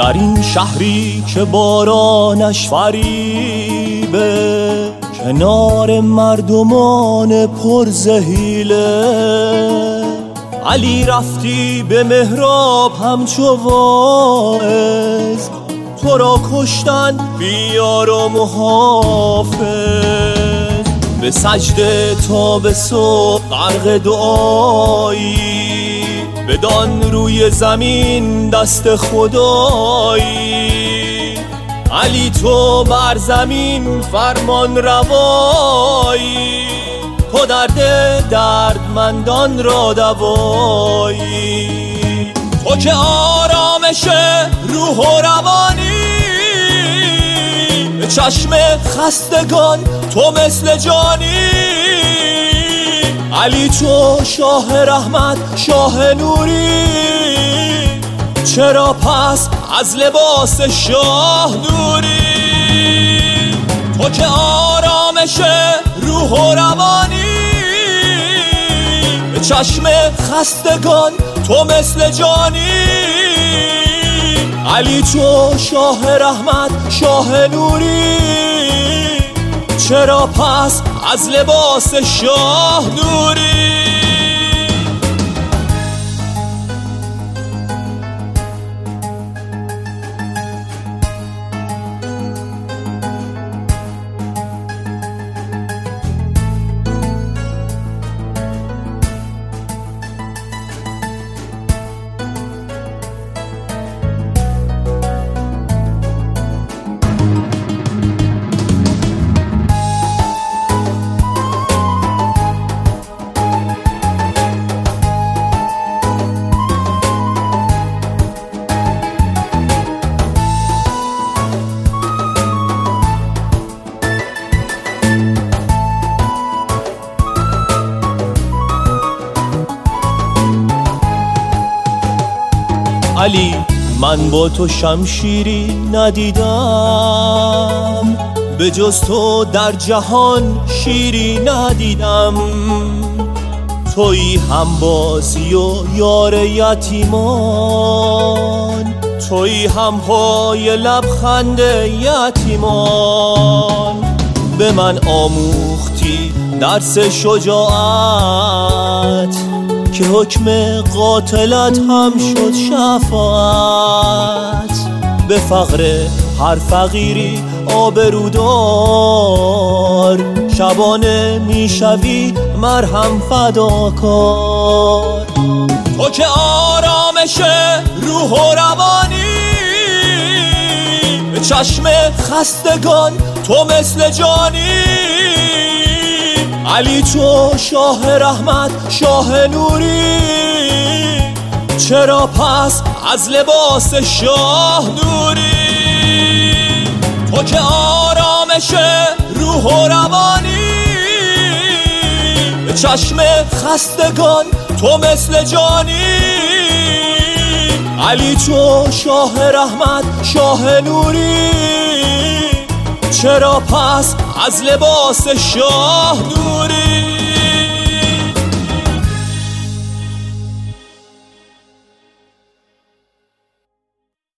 در این شهری که بارانش فریبه، کنار مردمان پرزحیله، علی رفتی به محراب همچو واعظ، تو را کشتن بیار و محافظ. به سجده تا به صبح غرق دعایی، بدان روی زمین دست خدایی. علی تو بر زمین فرمان روایی، تو درد دردمندان را دوایی. تو که آرامش روح و روانی، به چشم خستگان تو مثل جانی. علی تو شاه رحمت شاه نوری، چرا پس از لباس شاه دوری؟ تو که آرامش روح و روانی، به چشم خستگان تو مثل جانی. علی تو شاه رحمت شاه نوری، چرا پس از لباس شاه دوری؟ علی من با تو شمشیری ندیدم، به جز تو در جهان شیری ندیدم. تویی همبازی و یار یتیمان، تویی هم پای لبخند یتیمان. به من آموختی درس شجاعت، که حکم قاتلت هم شد شفاعت. به فقر هر فقیری آبرودار، شبانه میشوی مرهم فداکار. تو که آرامش روح و روانی، به چشم خستگان تو مثل جانی. علی تو شاه رحمت شاه نوری، چرا پس از لباس شاه دوری؟ تو که آرامش روح و روانی، به چشم خستگان تو مثل جانی. علی تو شاه رحمت شاه نوری، چرا پس از لباس شاه دوری؟